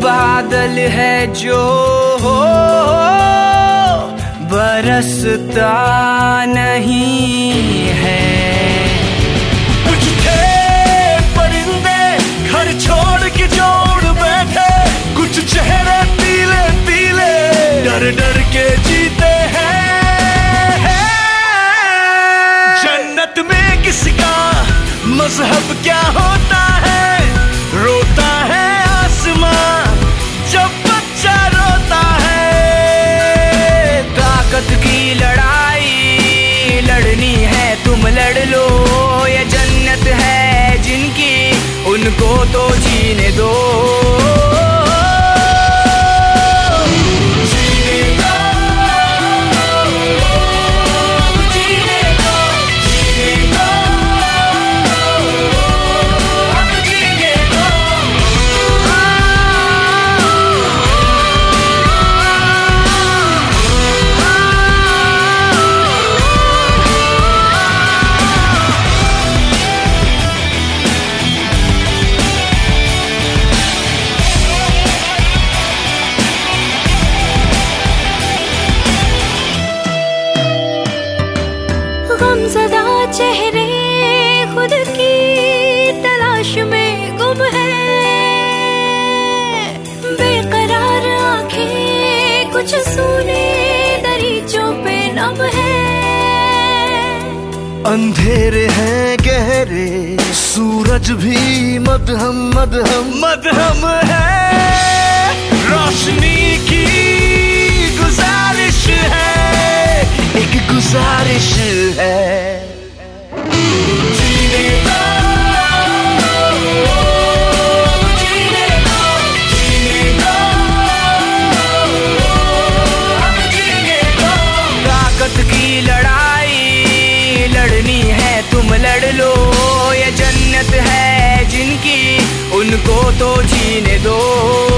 बादल है जो बरसता नहीं है। कुछ थे परिंदे घर छोड़ के जोड़ बैठे, कुछ चेहरे पीले पीले डर डर के जीते हैं। जन्नत में किसका मजहब क्या होता है, रोता है आसमां जब बच्चा रोता है। ताकत की लड़ाई लड़नी है तुम लड़ लो, ये जन्नत है जिनकी उनको तो जीने दो। गमज़दा चेहरे खुद की तलाश में गुम है, बेकरार आंखें कुछ सूने दरीचों पे नम है। अंधेरे हैं गहरे सूरज भी मदहम मदहम मदहम है। रोशनी की गुजारिश है, एक गुजारिश है। जीने दो, जीने दो, जीने दो, जीने दो। ताकत की लड़ाई लड़नी है तुम लड़ लो, ये जन्नत है जिनकी उनको तो जीने दो।